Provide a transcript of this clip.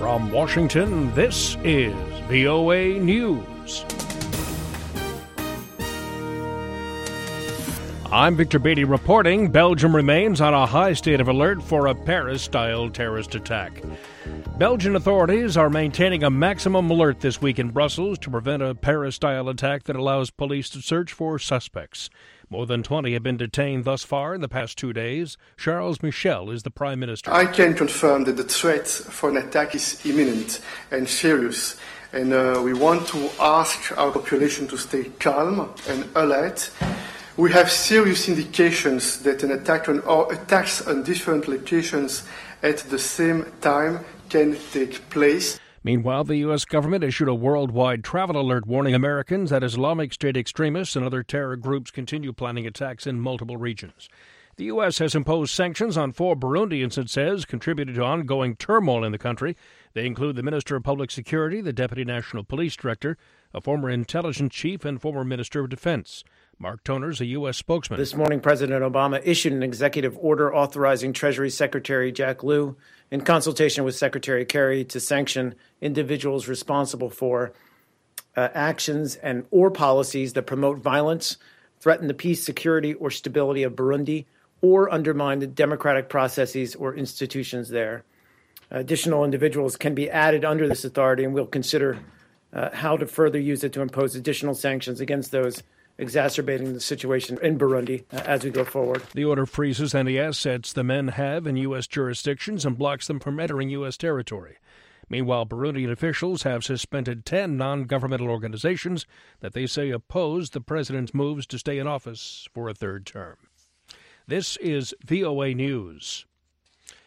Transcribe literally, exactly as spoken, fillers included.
From Washington, this is V O A News. I'm Victor Beatty reporting. Belgium remains on a high state of alert for a Paris-style terrorist attack. Belgian authorities are maintaining a maximum alert this week in Brussels to prevent a Paris-style attack that allows police to search for suspects. More than twenty have been detained thus far in the past two days. Charles Michel is the Prime Minister. I can confirm that the threat for an attack is imminent and serious. And uh, we want to ask our population to stay calm and alert. We have serious indications that an attack on, or attacks on different locations at the same time can take place. Meanwhile, the U S government issued a worldwide travel alert warning Americans that Islamic State extremists and other terror groups continue planning attacks in multiple regions. The U S has imposed sanctions on four Burundians, it says, contributed to ongoing turmoil in the country. They include the Minister of Public Security, the Deputy National Police Director, a former intelligence chief, and former Minister of Defense. Mark Toners, a U S spokesman. This morning, President Obama issued an executive order authorizing Treasury Secretary Jack Lew, in consultation with Secretary Kerry, to sanction individuals responsible for uh, actions and or policies that promote violence, threaten the peace, security, or stability of Burundi, or undermine the democratic processes or institutions there. Additional individuals can be added under this authority, and we'll consider uh, how to further use it to impose additional sanctions against those exacerbating the situation in Burundi uh, as we go forward. The order freezes any assets the men have in U S jurisdictions and blocks them from entering U S territory. Meanwhile, Burundian officials have suspended ten non-governmental organizations that they say oppose the president's moves to stay in office for a third term. This is V O A News.